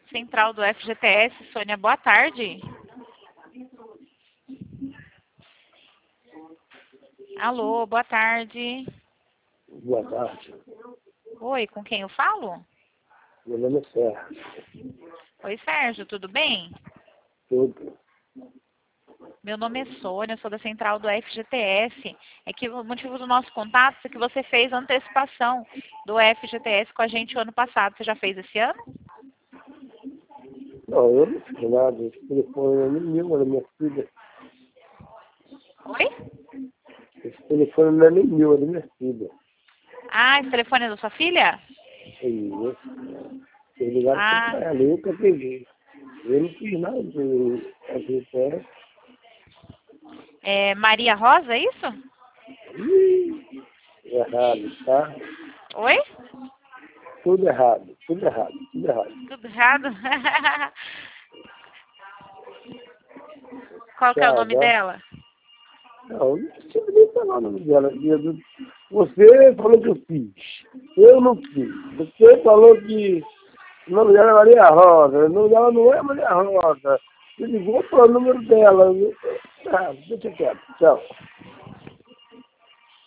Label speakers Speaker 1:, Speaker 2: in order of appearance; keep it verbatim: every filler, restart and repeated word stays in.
Speaker 1: Central do F G T S, Sônia, boa tarde. Alô, boa tarde.
Speaker 2: Boa tarde.
Speaker 1: Oi, com quem eu falo?
Speaker 2: Meu nome é Sérgio.
Speaker 1: Oi, Sérgio, tudo bem?
Speaker 2: Tudo.
Speaker 1: Meu nome é Sônia, eu sou da Central do F G T S. É que o motivo do nosso contato é que você fez a antecipação do F G T S com a gente o ano passado. Você já fez esse ano?
Speaker 2: Não, eu não fiz nada. Esse telefone é nem meu, é da minha filha.
Speaker 1: Oi?
Speaker 2: Esse telefone não é nem meu, é da minha filha.
Speaker 1: Ah, esse telefone é da sua filha?
Speaker 2: É isso. Vocês ligaram
Speaker 1: Ah,
Speaker 2: pra ela, eu que peguei. Eu não fiz nada de F G T S.
Speaker 1: é Maria Rosa, é isso?
Speaker 2: Ih, errado, tá?
Speaker 1: Oi?
Speaker 2: Tudo errado, tudo errado, tudo errado.
Speaker 1: Tudo errado? Qual que é o
Speaker 2: Tchau,
Speaker 1: nome
Speaker 2: tá?
Speaker 1: dela?
Speaker 2: Não, não precisa nem falar o nome dela. Você falou que eu fiz. Eu não fiz. Você falou que o nome dela é Maria Rosa. O nome dela não é Maria Rosa. Você ligou para o número dela. Ah, deixa quieto. Tchau.